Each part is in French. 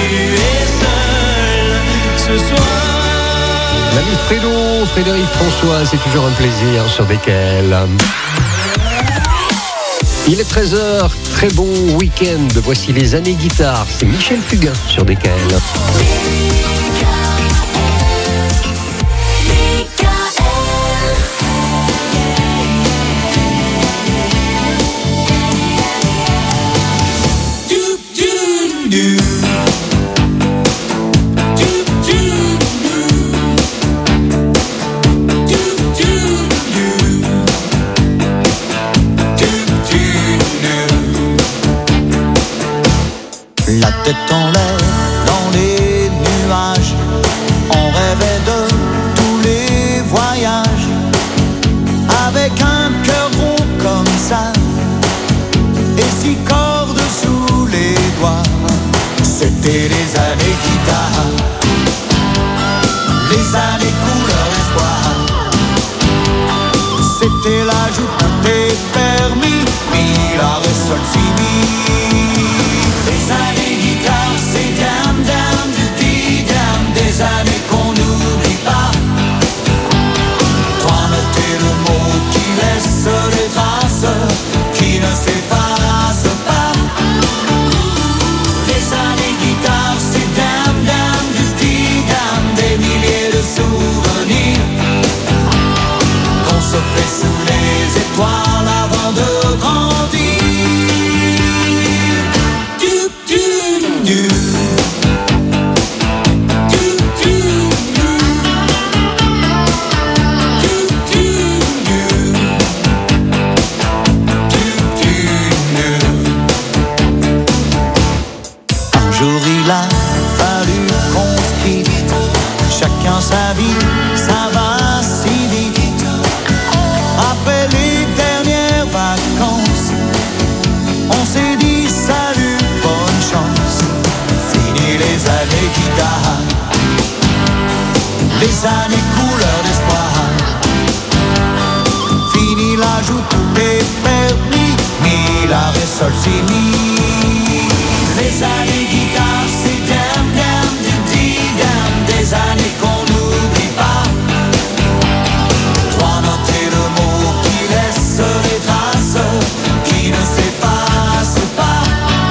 es seul ce soir. L'ami Fredo, Frédéric François, c'est toujours un plaisir sur DKL. Il est 13h, très bon week-end. Voici les années guitare. C'est Michel Fugain sur DKL. La tête en l'air dans les nuages, on rêvait de tous les voyages. Avec un cœur rond comme ça et 6 cordes sous les doigts. C'était les années guitare, les années couleur espoir. C'était l'âge où tout est permis, mi, la, ré, sol, si, mi. Les années guitare, c'est damn, damn, du di, damn. Des années qu'on n'oublie pas. Toi, notez le mot qui laisse des traces, qui ne s'efface pas. Les années guitare, c'est damn, damn, du di, damn. Des milliers de souvenirs qu'on se fait sous les étoiles avant de grandir. Sa vie, ça va si vite. Après les dernières vacances, on s'est dit salut, bonne chance. Fini les années guitare, les années couleur d'espoir. Fini l'âge où tout est permis, mi, la, ré, sol, si, mi. Les années guitare, c'est damn, damn, du di, damn. Des années qu'on n'oublie pas. Toi, notez le mot qui laisse des traces, qui ne s'efface pas.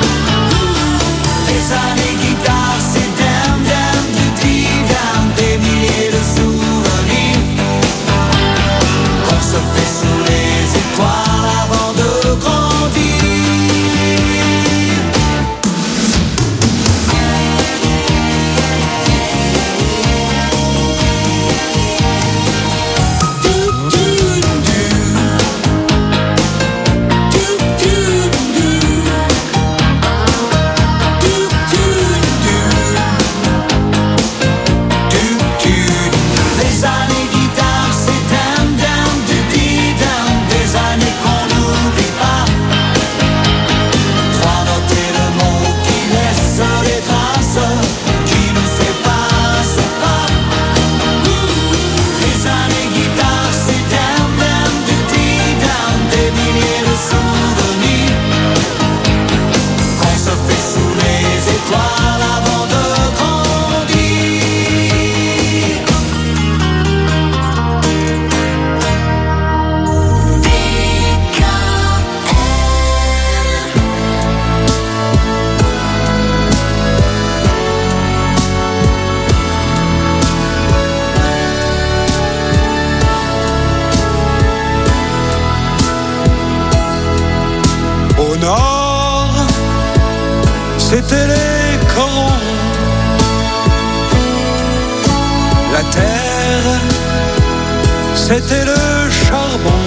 Les années guitare, c'est damn, damn, du di, damn. Des milliers de souvenirs qu'on se fait sous les étoiles avant de grandir. C'était les corons, la terre, c'était le charbon,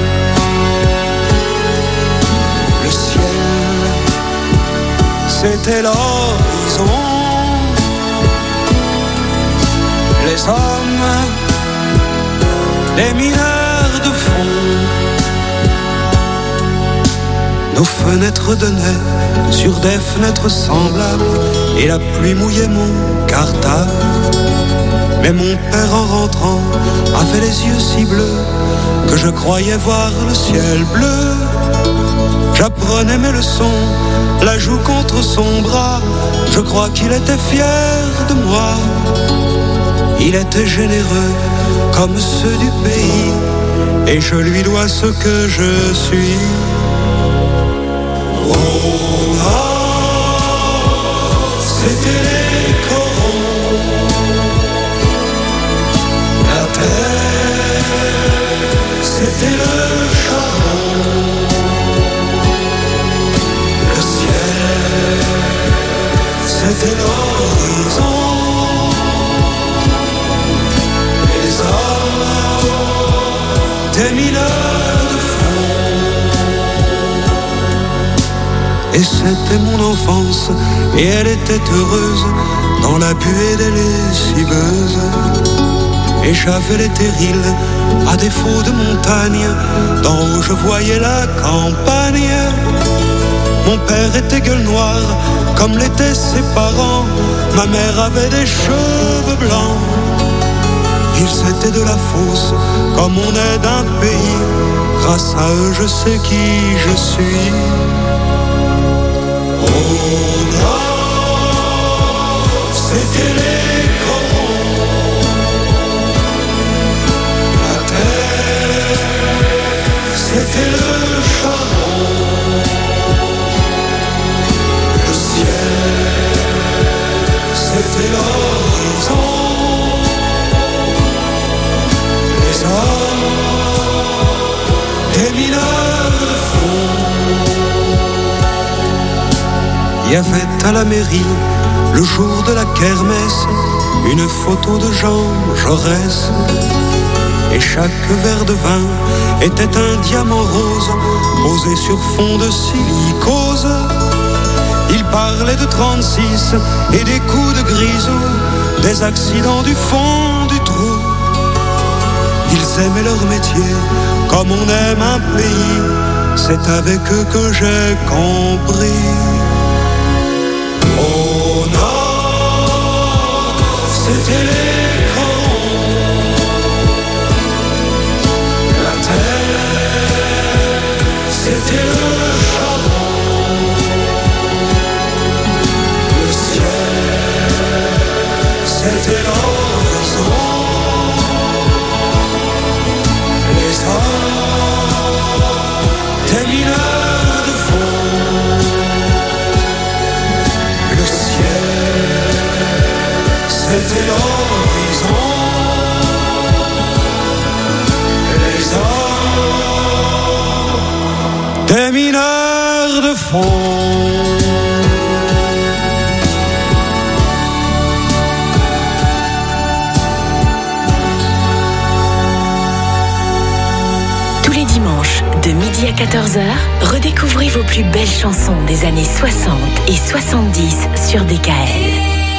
le ciel, c'était l'horizon, les hommes, les mineurs de fond. Nos fenêtres donnaient sur des fenêtres semblables, et la pluie mouillait mon cartable. Mais mon père en rentrant avait les yeux si bleus que je croyais voir le ciel bleu. J'apprenais mes leçons, la joue contre son bras. Je crois qu'il était fier de moi. Il était généreux comme ceux du pays, et je lui dois ce que je suis. Oh non, c'était les corons. La terre, c'était le charbon. Le ciel, c'était l'horizon. Les hommes, des mineurs de fond. Et c'était mon enfance, et elle était heureuse dans la buée des lessiveuses. Et j'avais les terrils, à défaut de montagne, d'en haut je voyais la campagne. Mon père était gueule noire, comme l'étaient ses parents. Ma mère avait des cheveux blancs. Ils étaient de la fosse, comme on est d'un pays. Grâce à eux je sais qui je suis. Oh non, c'était les corons. La terre, c'était le charbon. Le ciel, c'était l'horizon. Les hommes, des mineurs de fond. Il y avait à la mairie, le jour de la kermesse, une photo de Jean Jaurès. Et chaque verre de vin était un diamant rose, posé sur fond de silicose. Il parlait de 36 et des coups de grisou, des accidents du fond du trou. Ils aimaient leur métier comme on aime un pays. C'est avec eux que j'ai compris. Oh non, c'était les corons. La terre, c'était le charbon. Le ciel, c'était l'horizon. Les hommes, des mineurs de fond. Le ciel, c'était l'horizon. Les hommes, des mineurs de fond. De midi à 14h, redécouvrez vos plus belles chansons des années 60 et 70 sur DKL.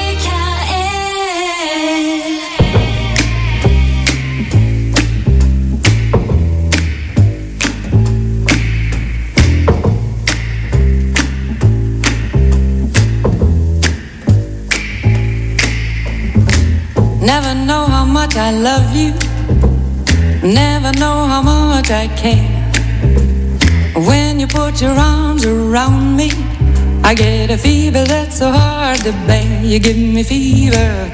Never know how much I love you. Never know how much I care. When you put your arms around me, I get a fever that's so hard to bear. You give me fever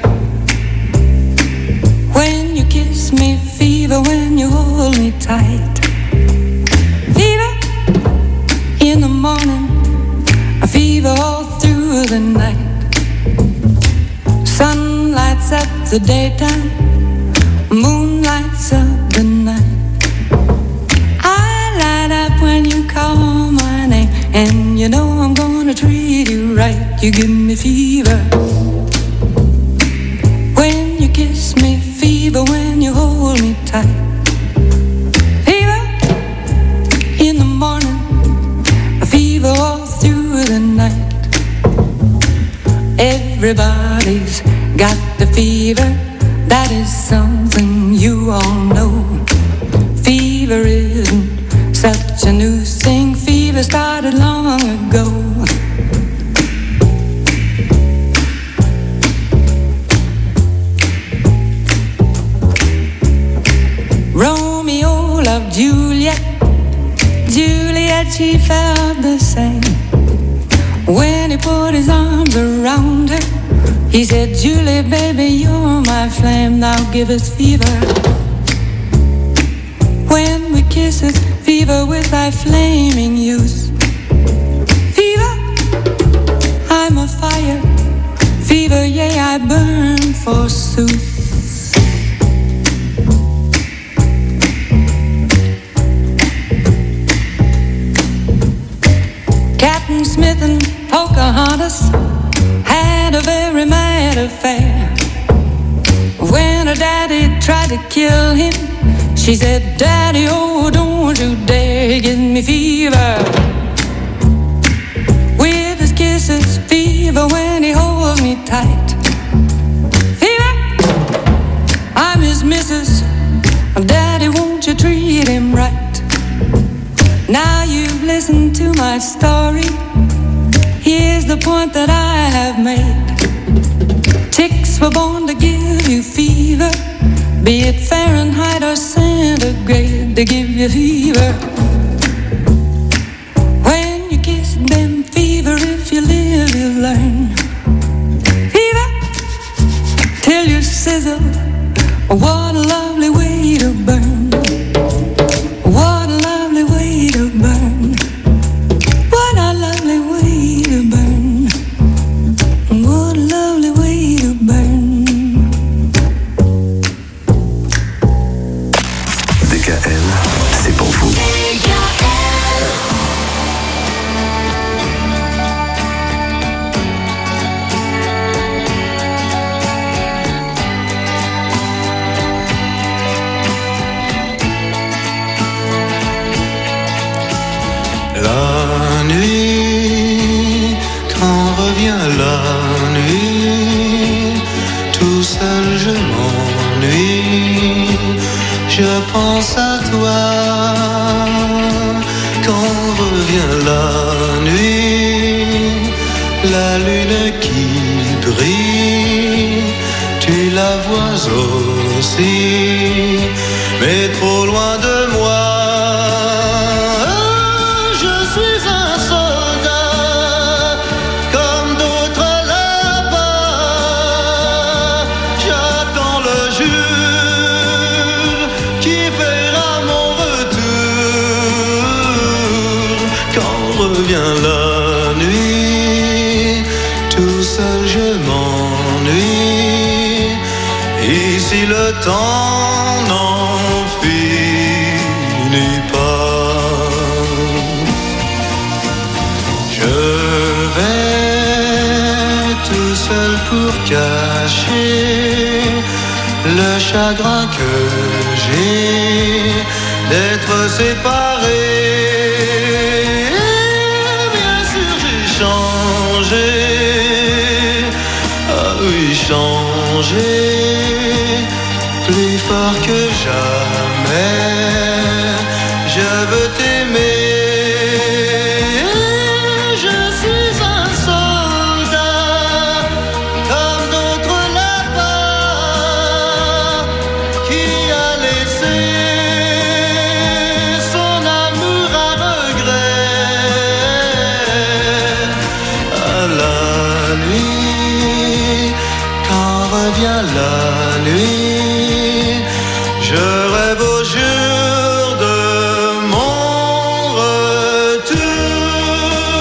when you kiss me, fever when you hold me tight. Fever in the morning, a fever all through the night. Sun lights up the daytime, moon lights up the night. I light up when you call my name, and you know I'm gonna treat you right. You give me fever when you kiss me, fever when you hold me tight. Fever in the morning, a fever all through the night. Everybody's got the fever, that is something you all know. Fever isn't such a new thing, fever started long ago. she felt the same. When he put his arms around her, he said, Julie, baby, you're my flame, now give us fever. When we kiss it, fever with thy flaming youth. Fever, I'm a fire. Fever, yea, I burn forsooth. Captain Smith and Pocahontas had a very mad affair. When her daddy tried to kill him, she said, Daddy, oh, don't you dare give me fever. With his kisses, fever when he holds me tight. Fever, I'm his missus. Daddy, won't you treat him right? Now you've listened to my story. Here's the point that I have made. Chicks were born to give you fever, be it Fahrenheit or centigrade, they give you fever. When you kiss them, fever, if you live, you learn. Fever, till you sizzle, what a lovely way to burn. What a lovely way to burn. What a lovely way to burn. What a lovely way to burn. DKL, c'est pour vous. La nuit, quand revient la nuit, tout seul je m'ennuie, je pense à toi. Quand revient la nuit, la lune qui brille, tu la vois aussi, mais trop loin de moi. La nuit, tout seul je m'ennuie. Ici le temps n'en finit pas. Je vais tout seul pour cacher le chagrin que j'ai d'être séparé. Ah oui, changer plus fort que jamais. Je veux t'aimer. Je suis un soldat comme d'autres là-bas qui a laissé son amour à regret. À la nuit, quand revient la nuit, je rêve au jour de mon retour.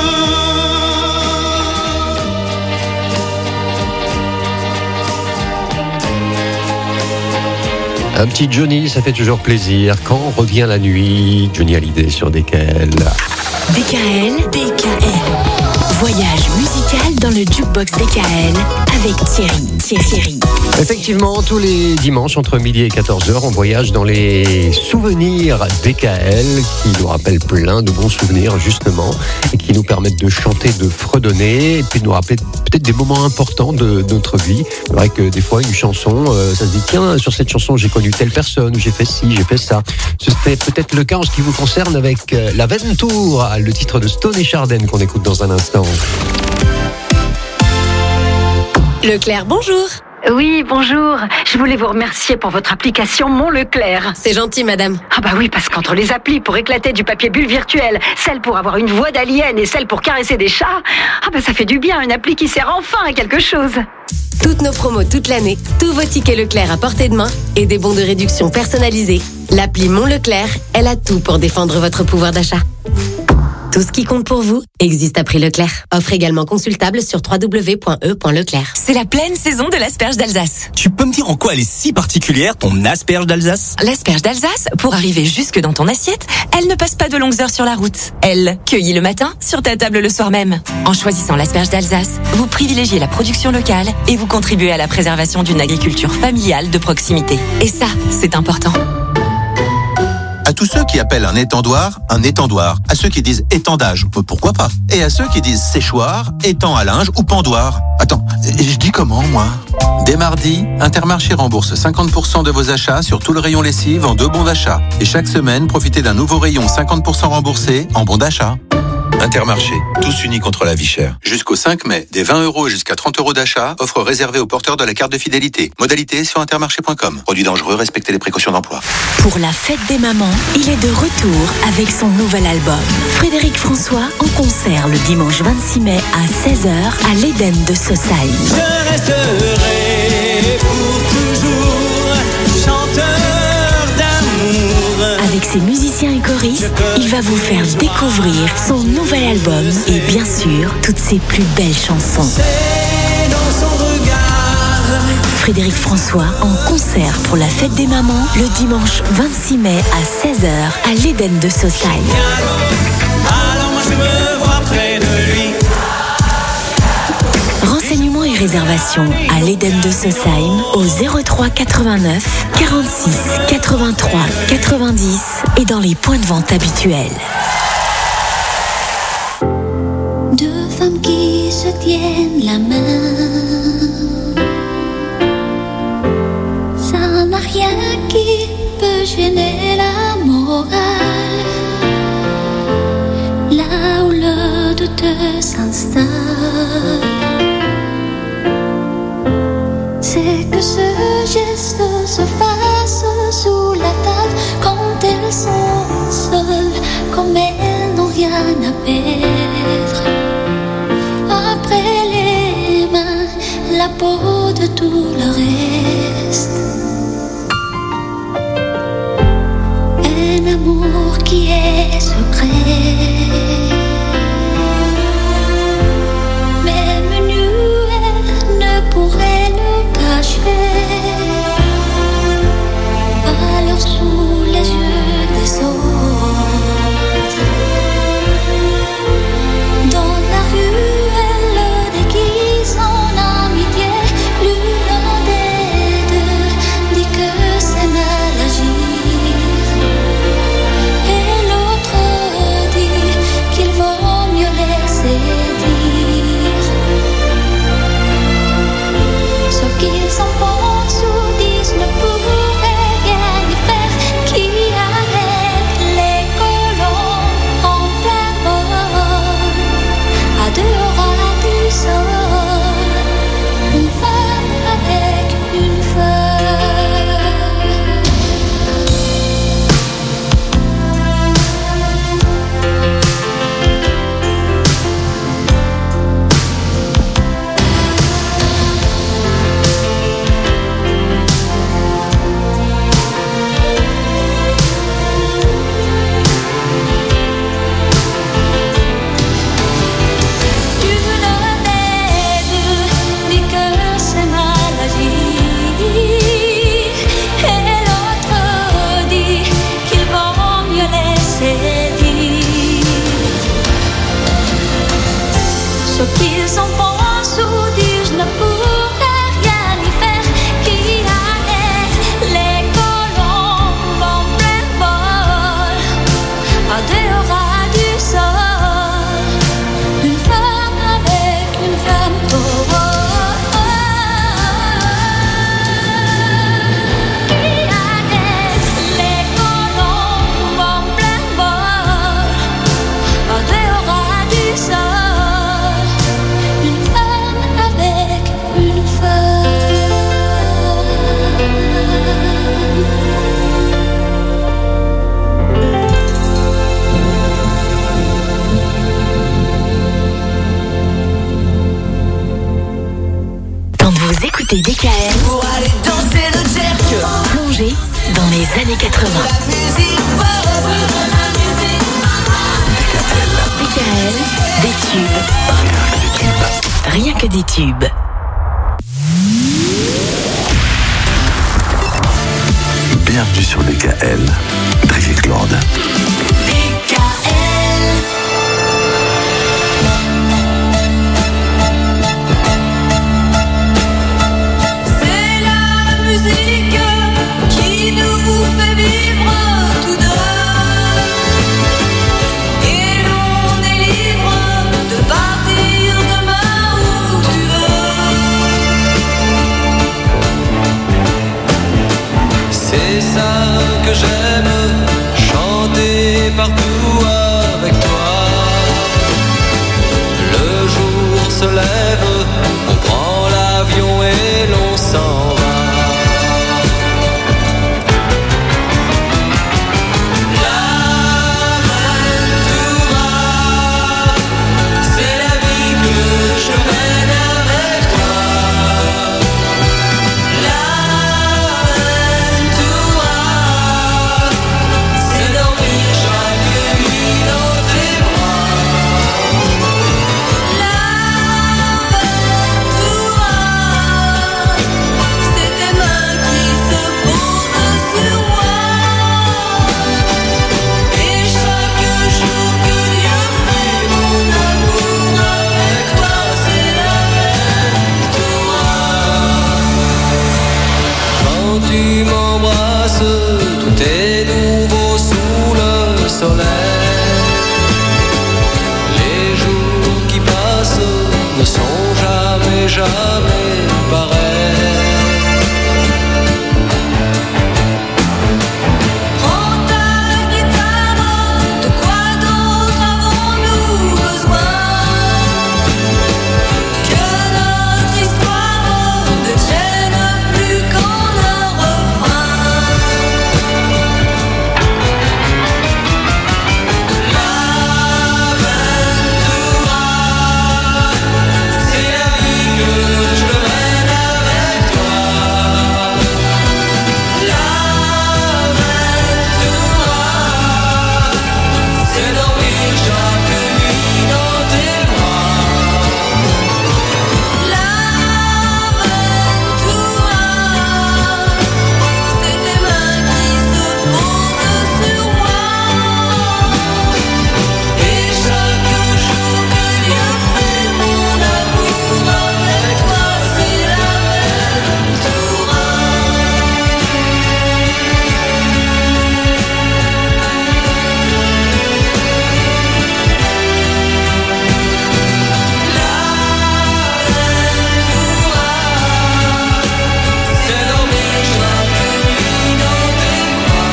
Un petit Johnny, ça fait toujours plaisir. Quand revient la nuit, Johnny Hallyday sur DKL. DKL. Voyage musical dans le jukebox DKL avec Thierry. Effectivement, tous les dimanches entre midi et 14h, on voyage dans les souvenirs DKL qui nous rappellent plein de bons souvenirs justement et qui nous permettent de chanter, de fredonner et puis de nous rappeler peut-être des moments importants de notre vie. C'est vrai que des fois une chanson, ça se dit tiens, sur cette chanson j'ai connu telle personne ou j'ai fait ci, j'ai fait ça. C'était peut-être le cas en ce qui vous concerne avec l'Aventure, le titre de Stone et Chardin qu'on écoute dans un instant. Leclerc, bonjour. Oui, bonjour. Je voulais vous remercier pour votre application Mon Leclerc. C'est gentil, madame. Ah bah oui, parce qu'entre les applis pour éclater du papier bulle virtuel, celle pour avoir une voix d'alien et celle pour caresser des chats, ah bah ça fait du bien, une appli qui sert enfin à quelque chose. Toutes nos promos toute l'année, tous vos tickets Leclerc à portée de main et des bons de réduction personnalisés. L'appli Mon Leclerc, elle a tout pour défendre votre pouvoir d'achat. Tout ce qui compte pour vous existe à prix Leclerc. Offre également consultable sur www.e.leclerc. C'est la pleine saison de l'asperge d'Alsace. Tu peux me dire en quoi elle est si particulière, ton asperge d'Alsace ? L'asperge d'Alsace, pour arriver jusque dans ton assiette, elle ne passe pas de longues heures sur la route. Elle, cueillie le matin, sur ta table le soir même. En choisissant l'asperge d'Alsace, vous privilégiez la production locale et vous contribuez à la préservation d'une agriculture familiale de proximité. Et ça, c'est important. À tous ceux qui appellent un étendoir, à ceux qui disent étendage, pourquoi pas ? Et à ceux qui disent séchoir, étang à linge ou pendoir. Attends, je dis comment, moi ? Dès mardi, Intermarché rembourse 50% de vos achats sur tout le rayon lessive en 2 bons d'achat. Et chaque semaine, profitez d'un nouveau rayon 50% remboursé en bons d'achat. Intermarché, tous unis contre la vie chère. Jusqu'au 5 mai, des 20 € et jusqu'à 30 € d'achat, offre réservée aux porteurs de la carte de fidélité. Modalité sur intermarché.com. Produit dangereux, respectez les précautions d'emploi. Pour la fête des mamans, il est de retour avec son nouvel album. Frédéric François en concert le dimanche 26 mai à 16h à l'Éden de Saussailles. Je resterai pour toujours chanteur d'amour. Avec ses musiciens et choristes, il va vous faire découvrir son nouvel album et bien sûr, toutes ses plus belles chansons. C'est dans son regard. Frédéric François en concert pour la fête des mamans le dimanche 26 mai à 16h à l'Éden de Saussailles. Alors moi je me vois près de lui. Renseignements et réservations à l'Éden de Saussailles au 03 89 46 83 90 et dans les points de vente habituels. Deux femmes qui se tiennent la main, ça n'a rien qui peut gêner la morale. Là où le doute s'installe, c'est que ce geste se fasse sous la table quand elles sont seules, comme elles n'ont rien à perdre. Après les mains, la peau de tout le reste. Un amour qui est secret, même nu, ne pourrait le cacher. Alors sous les yeux des autres, dans la rue, elle le déguise en amitié. L'une des deux dit que c'est mal agir, et l'autre dit qu'il vaut Vous écoutez DKL pour aller danser le jerk. plongé dans les années 80. DKL, des tubes. Rien que des tubes. Bienvenue sur DKL, David Lord. C'est la musique qui nous fait vivre tous deux. Et l'on est libre de partir demain où tu veux. C'est ça que j'aime, chanter partout avec toi. Le jour se lève, on prend l'avion et l'on s'en va. L'Aventura, c'est la vie que je mène avec toi. L'Aventura, c'est dormir chaque nuit dans tes bras. L'Aventura, c'est tes mains qui se posent sur moi. Et chaque jour que Dieu fait mon amour avec toi, c'est l'Aventura. Quand tu m'embrasses, tout est nouveau sous le soleil. Les jours qui passent ne sont jamais, jamais pareils. Prends ta guitare, de quoi d'autre avons-nous besoin que notre histoire ne tienne plus qu'en un refrain. L'Aventura, c'est la vie que je mène avec toi. L'Aventura, c'est dormir chaque nuit dans tes bras. L'Aventura, c'est tes mains qui se posent sur moi. Et chaque jour que Dieu fait mon amour avec toi, c'est l'Aventura. C'est dormir chaque nuit dans tes bras.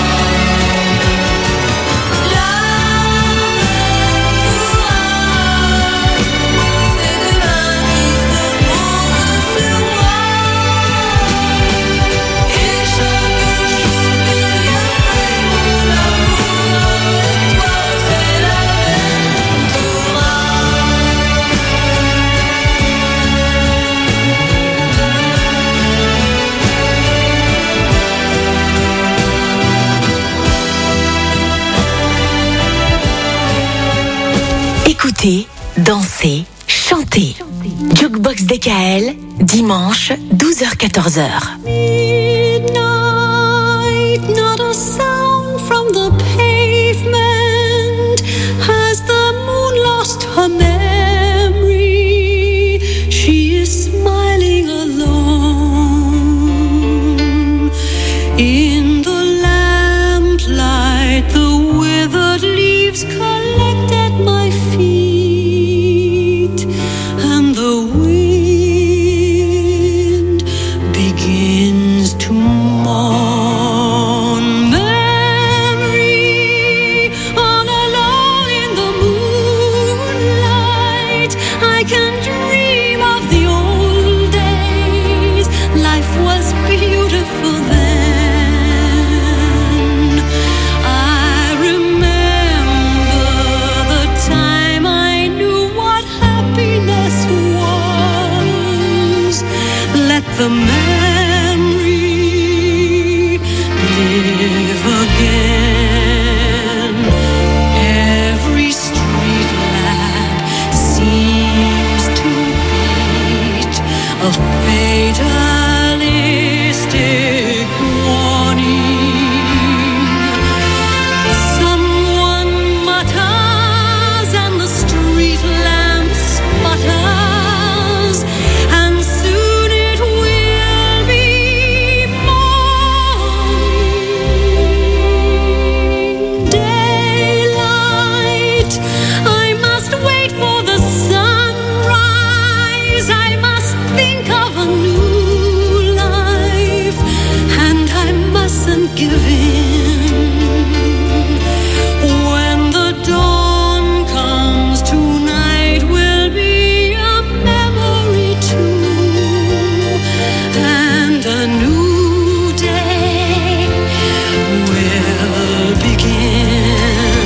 L'Aventura, c'est tes mains qui se posent sur moi. Et chaque jour que Dieu fait mon amour avec toi, c'est l'Aventura. Écoutez, dansez, chantez. Jukebox DKL, dimanche, 12h-14h. Midnight, not a sound from the pavement. Has the moon lost her memory? She is smiling alone. In the lamplight, the withered leaves collect at my feet, and the wind begins to mourn. Memory, all alone in the moonlight, I can dream of the old days. Life was beautiful then. I remember the time I knew what happiness was. let the memory live again. Every street lamp seems to beat a fatalistic warning. Someone mutters and the street lamp sputters, and soon it will be morning. Daylight, I must wait for the sunrise. I must think of a new life, and I mustn't give in. When the dawn comes, tonight will be a memory too, and a new day will begin.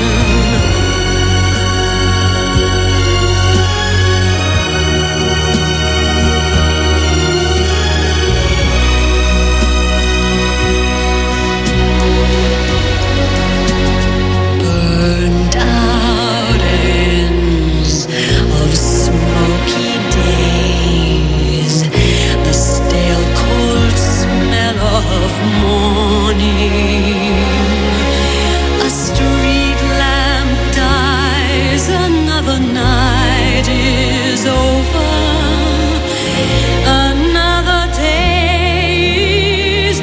Burned out ends of smoky days, the stale cold smell of morning. A street lamp dies, another night is over. Another day is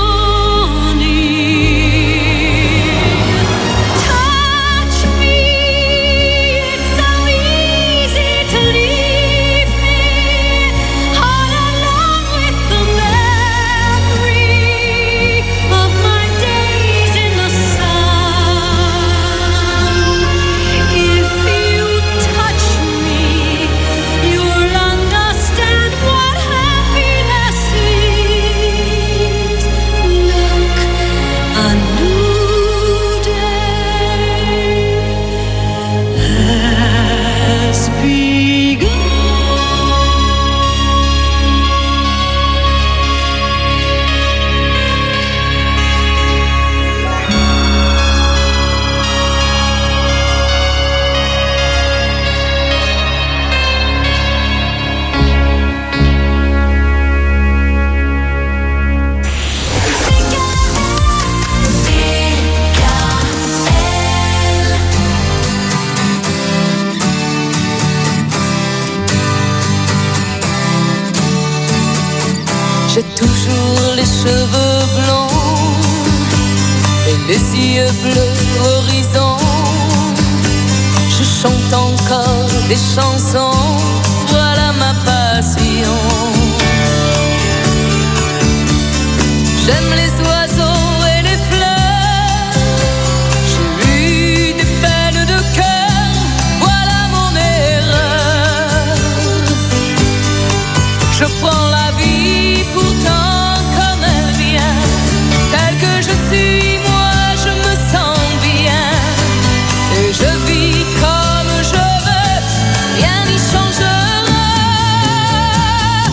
dawning. Touch me, it's so easy to leave me all alone with the memory of my days in the sun. If you touch me, you'll understand what happiness is. Look, a new day has begun. J'ai toujours les cheveux blonds et les yeux bleus horizon. Je chante encore des chansons, voilà ma passion. J'aime les oiseaux et les fleurs, j'ai eu des peines de cœur, voilà mon erreur. Je prends la vie pourtant comme elle vient, telle que je suis, moi je me sens bien, et je vis comme je veux, rien n'y changera.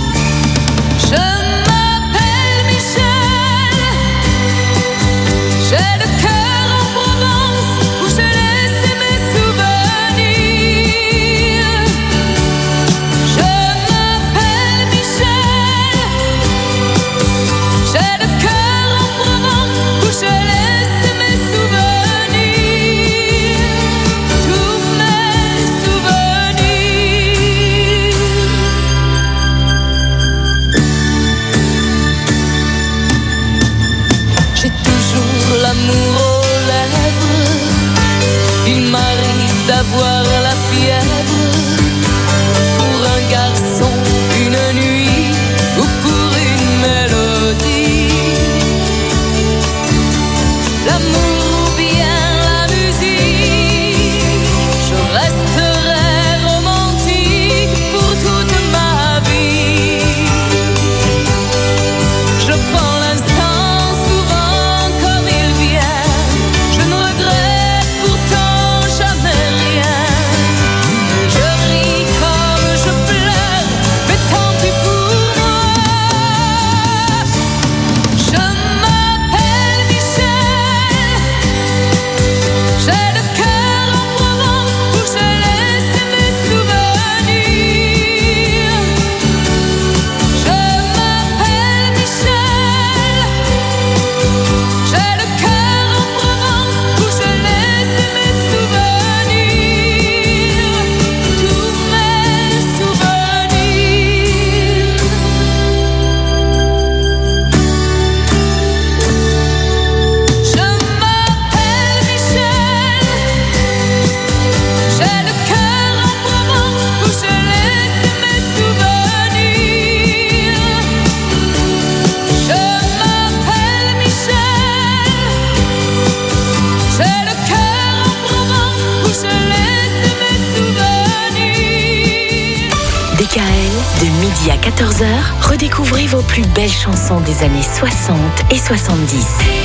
midi à 14h, redécouvrez vos plus belles chansons des années 60 et 70.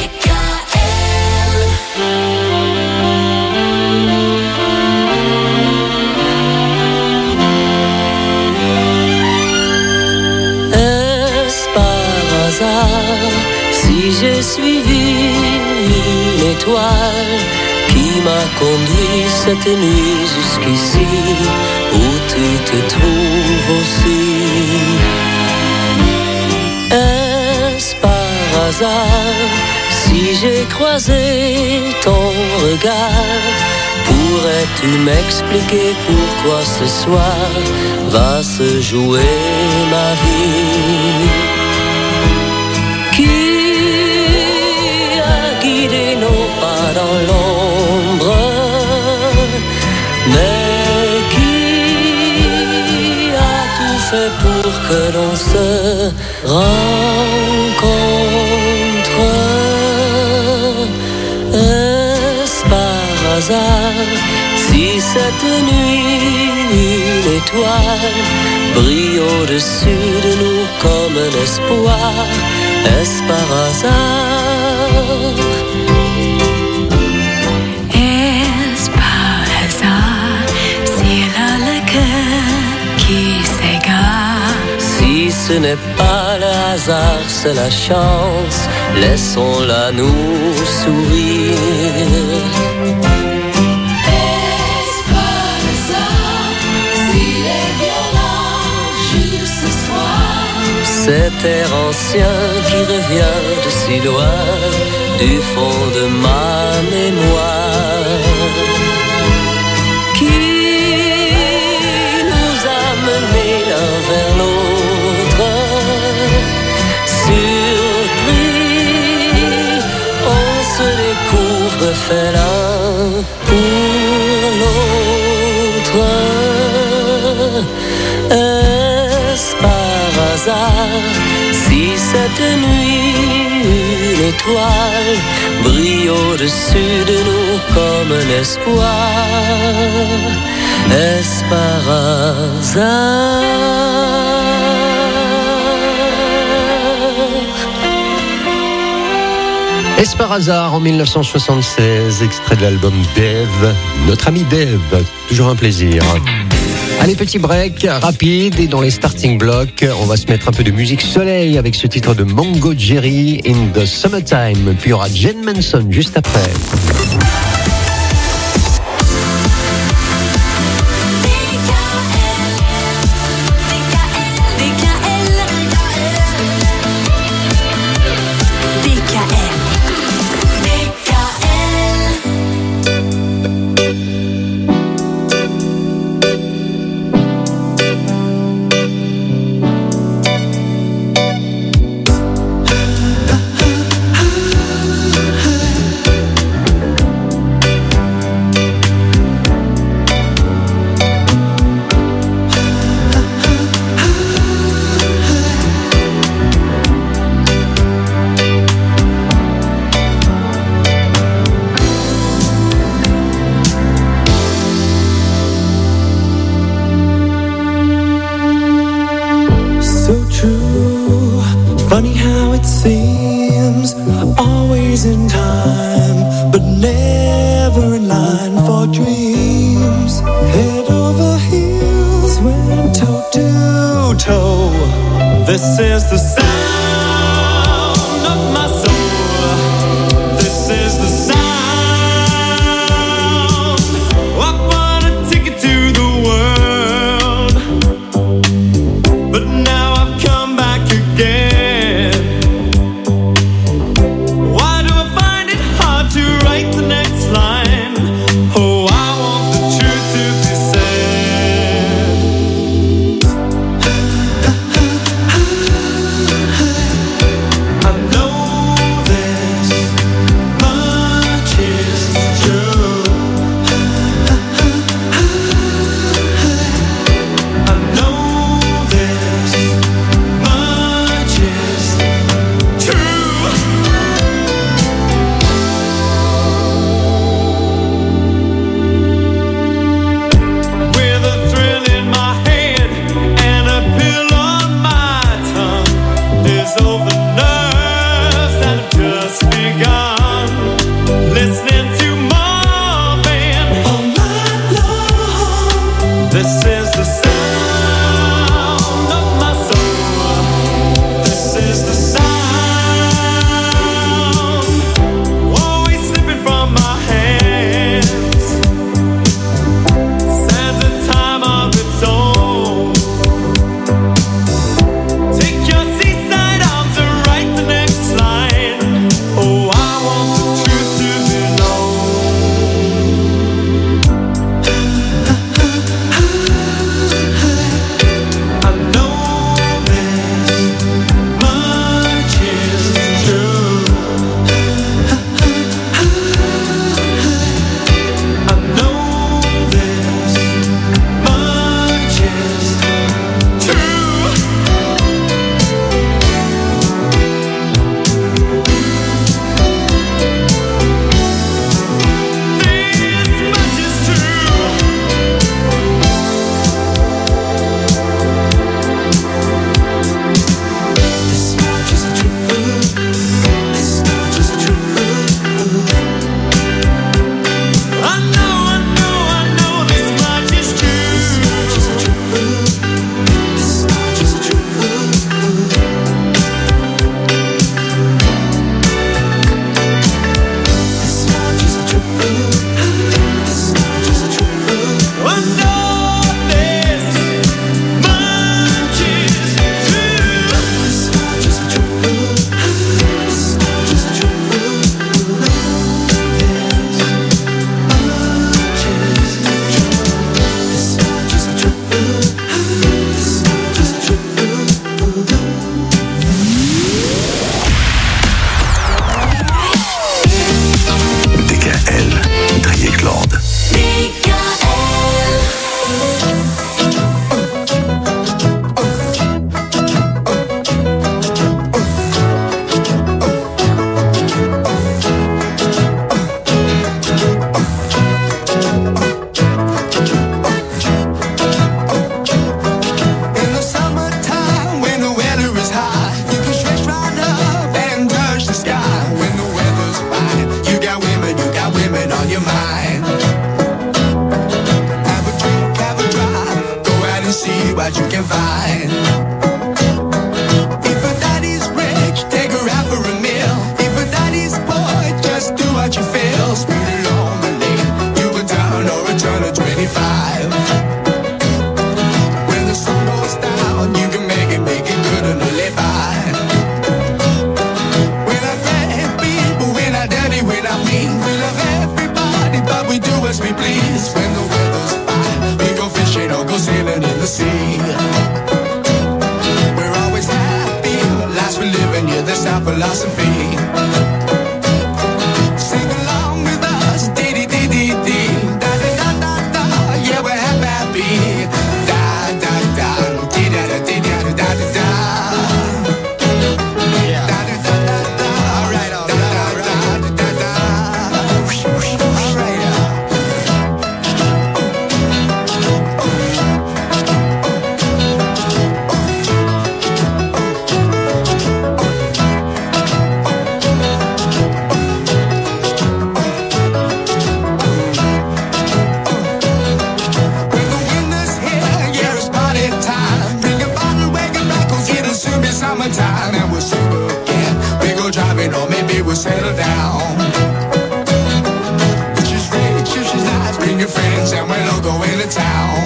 Est-ce par hasard si j'ai suivi une étoile qui m'a conduit cette nuit jusqu'ici, où tu te trouves aussi? Est-ce par hasard si j'ai croisé ton regard? Pourrais-tu m'expliquer pourquoi ce soir va se jouer ma vie? Qui a guidé nos pas dans l'ombre? Mais qui a tout fait pour que l'on se rencontre? Est-ce par hasard si cette nuit une étoile brille au-dessus de nous comme un espoir? Est-ce par hasard? Est-ce par hasard si elle a le cœur qui s'égare? Si ce n'est pas le hasard, c'est la chance, laissons-la nous sourire. Est-ce par hasard s'il est violent juste ce soir? Cet air ancien qui revient de si loin, du fond de ma mémoire, qui nous a menés l'un vers l'autre. Surpris, on se découvre fait l'un pour l'autre. Est-ce par hasard si cette nuit une étoile brille au-dessus de nous comme un espoir? Est-ce par hasard? Est-ce par hasard en 1976, extrait de l'album Dave, notre ami Dave, toujours un plaisir. Allez, petit break rapide et dans les starting blocks, on va se mettre un peu de musique soleil avec ce titre de Mongo Jerry, In the Summertime, puis il y aura Jen Manson juste après. Funny how it seems, always in time, but never in line for dreams. Head over heels, went toe to toe. This is the sound of my soul. This is the sound. I bought a ticket to the world, but now I've come back again. No living you this our philosophy. Sing along with us, dee dee dee dee dee, da da da da da. Yeah, we're happy, da da da, dee da da dee da da da da. Yeah. Da da da da da. All right, all right, all right, da da da. All right. Summertime and we'll see again. We go driving or maybe we'll settle down. It's just great, it's just nice. Bring your friends and we'll all go into town.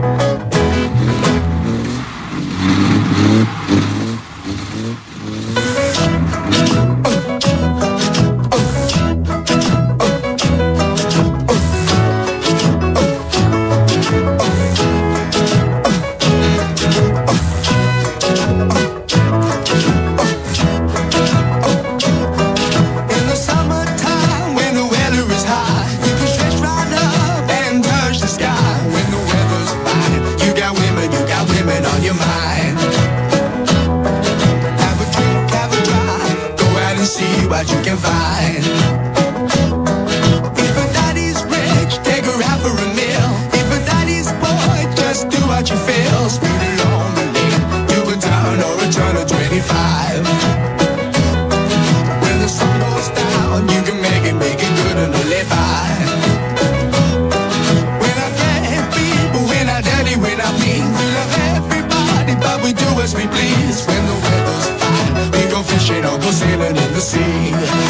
What you can find. If a daddy's rich, take her out for a meal. If a daddy's poor, just do what you feel. Speed along the lane, you a turn or a turn of 25. When the sun goes down, you can make it good and live by. We're not happy, but we're not dirty, we're not mean. We love everybody, but we do as we please. When the weather's fine, we go fishing or go sailing in the sea.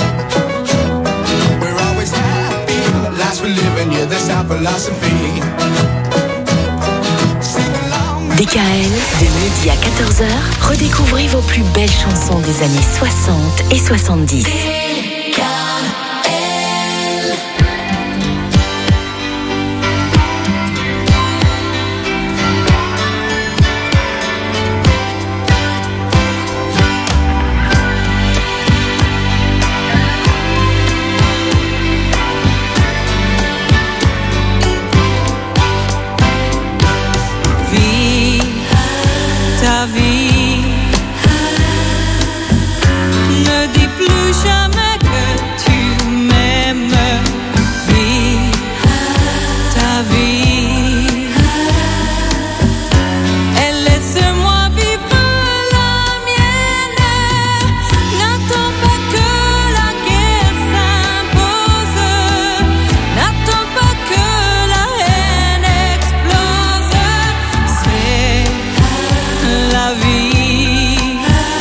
We're always happy, last we're living, yeah, that's our philosophy. DKL, de midi à 14h, redécouvrez vos plus belles chansons des années 60 et 70. Ta vie, ne dis plus jamais que tu m'aimes. Vis ta vie et laisse-moi vivre la mienne. N'attends pas que la guerre s'impose, n'attends pas que la haine explose. C'est la vie,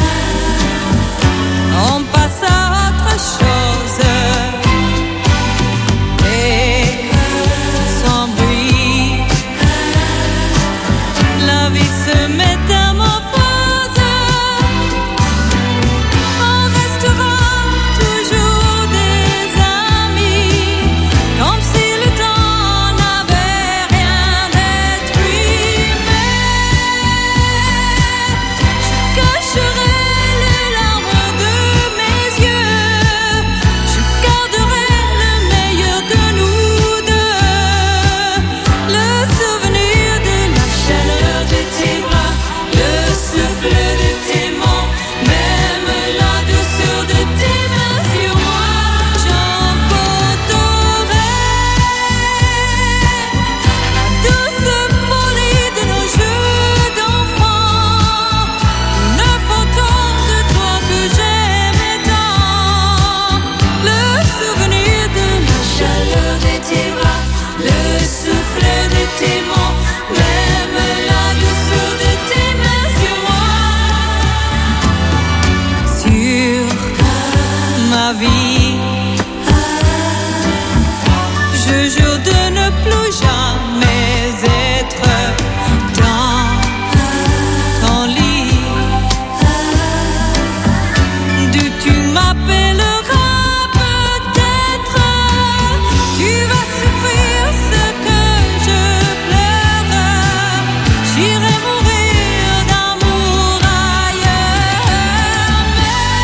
on passe à autre chose et sans bruit, la vie se métamorphose. On restera toujours des amis, comme si le temps n'avait rien détruit. Je cacherai les larmes de mes yeux, je garderai le meilleur de nous deux, le souvenir de la chaleur de tes bras, le souffle de tes mains, même la douceur de tes mains sur moi. J'emporterai la douce folie de nos jeux d'enfants, une photo de toi que j'aimais tant, le souvenir de la chaleur de tes bras, le souffle de tes mains, même la douceur de tes mains sur moi. Sur ma vie, je jure de ne plus jamais être dans ton lit. Tu m'appelleras peut-être, tu vas souffrir ce que je pleure. J'irai mourir d'amour ailleurs, mais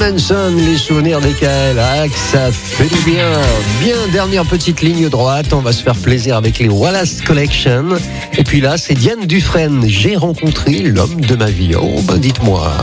Manson, les souvenirs DKL. Ah, que ça fait du bien. Bien, dernière petite ligne droite. On va se faire plaisir avec les Wallace Collection. Et puis là, c'est Diane Dufresne. J'ai rencontré l'homme de ma vie. Oh, ben dites-moi.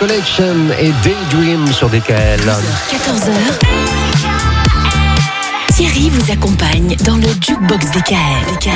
Collection et Daydream sur DKL. 14h. Thierry vous accompagne dans le Jukebox DKL.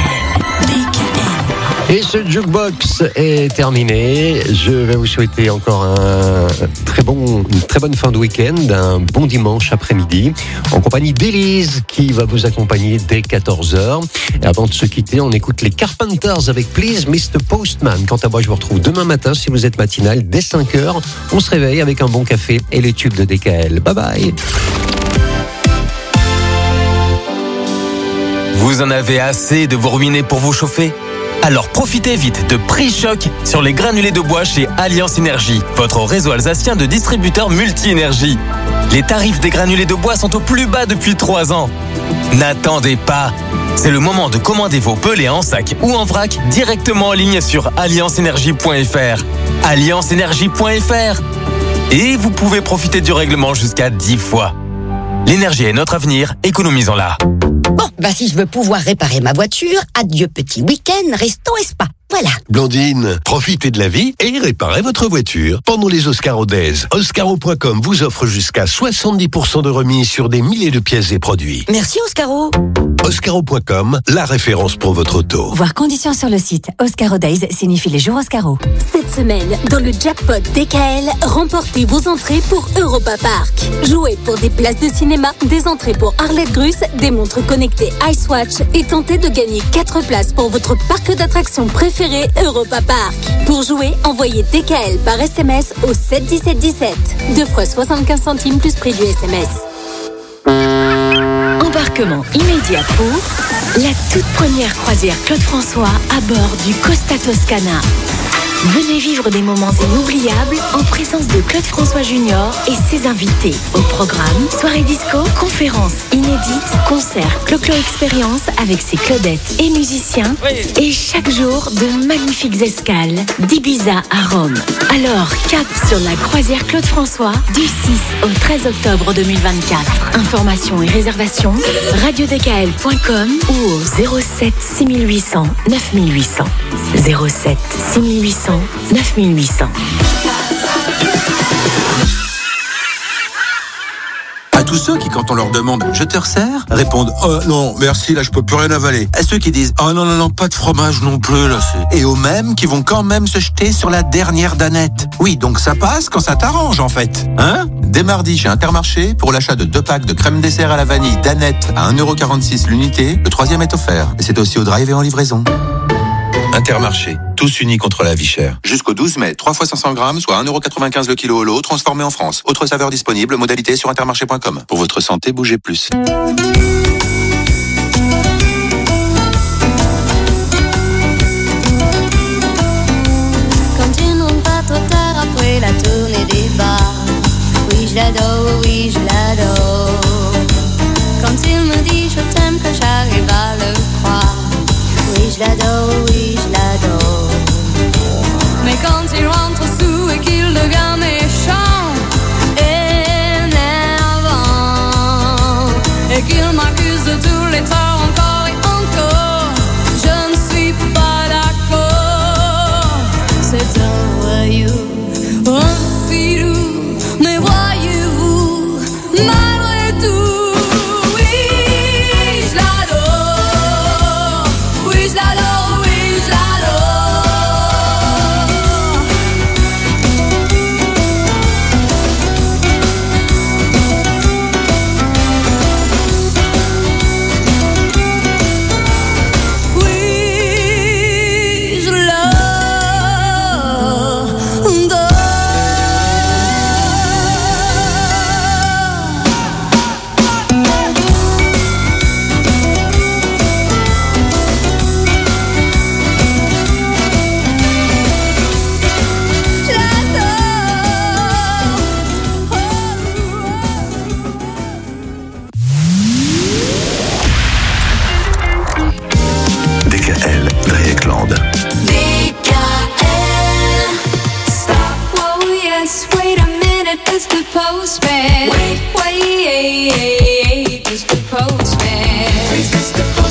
Et ce Jukebox est terminé. Je vais vous souhaiter encore une très bonne fin de week-end, un bon dimanche après-midi, en compagnie d'Élise qui va vous accompagner dès 14h. Et avant de se quitter, on écoute les Carpenters avec Please Mr. Postman. Quant à moi, je vous retrouve demain matin si vous êtes matinal dès 5h. On se réveille avec un bon café et les tubes de DKL. Bye bye. Vous en avez assez de vous ruiner pour vous chauffer ? Alors profitez vite de prix choc sur les granulés de bois chez Alliance Énergie, votre réseau alsacien de distributeurs multi-énergie. Les tarifs des granulés de bois sont au plus bas depuis 3 ans. N'attendez pas. C'est le moment de commander vos pellets en sac ou en vrac directement en ligne sur allianceenergie.fr. Allianceenergie.fr. Et vous pouvez profiter du règlement jusqu'à 10 fois. L'énergie est notre avenir, économisons-la. Bon, si je veux pouvoir réparer ma voiture, adieu petit week-end, resto et spa. Voilà. Blandine, profitez de la vie et réparez votre voiture. Pendant les Oscaro Days, Oscaro.com vous offre jusqu'à 70% de remise sur des milliers de pièces et produits. Merci Oscaro. Oscaro.com, la référence pour votre auto. Voir conditions sur le site. Oscaro Days signifie les jours Oscaro. Cette semaine, dans le jackpot DKL, remportez vos entrées pour Europa Park. Jouez pour des places de cinéma, des entrées pour Arlette Gruss, des montres connectées Icewatch et tentez de gagner 4 places pour votre parc d'attractions préféré Europa Park. Pour jouer, envoyez DKL par SMS au 7 17 17. 2 fois 75 centimes plus prix du SMS. Embarquement immédiat pour la toute première croisière Claude François à bord du Costa Toscana. Venez vivre des moments inoubliables en présence de Claude François Junior et ses invités. Au programme, soirée disco, conférences inédites, concerts, Clo-Clo Expérience avec ses Claudettes et musiciens. Et chaque jour, de magnifiques escales d'Ibiza à Rome. Alors, cap sur la croisière Claude François du 6 au 13 octobre 2024. Informations et réservations, radiodkl.com ou au 07 6800 9800. 07 6800 9800. À tous ceux qui, quand on leur demande « Je te resserre ?» répondent « Oh non, merci, là je peux plus rien avaler ». À ceux qui disent « Oh non, pas de fromage non plus, là c'est... » Et aux mêmes qui vont quand même se jeter sur la dernière danette. Oui, donc ça passe quand ça t'arrange en fait. Hein ? Dès mardi chez Intermarché, pour l'achat de 2 packs de crème dessert à la vanille danette à 1,46€ l'unité, le 3e est offert. Et c'est aussi au drive et en livraison. Intermarché, tous unis contre la vie chère. Jusqu'au 12 mai, 3 fois 500 grammes, soit 1,95€ le kilo au lot, transformé en France. Autre saveur disponible, modalité sur intermarché.com. Pour votre santé, bougez plus. Quand une ronde pas trop tard après la tournée des bars. Oui, je l'adore, oui, je l'adore. Quand il me dit je t'aime, que j'arrive à le croire. Oui, je l'adore, oui, je l'adore. Mais quand il rentre sous et qu'il devient méchant, énervant, et qu'il m'accuse de tous les torts encore et encore, je ne suis pas d'accord. C'est un voyou, un filou, mais voyez-vous, malgré tout. Mr. Postman. Wait, Mr. Postman. Please, Mr. Postman.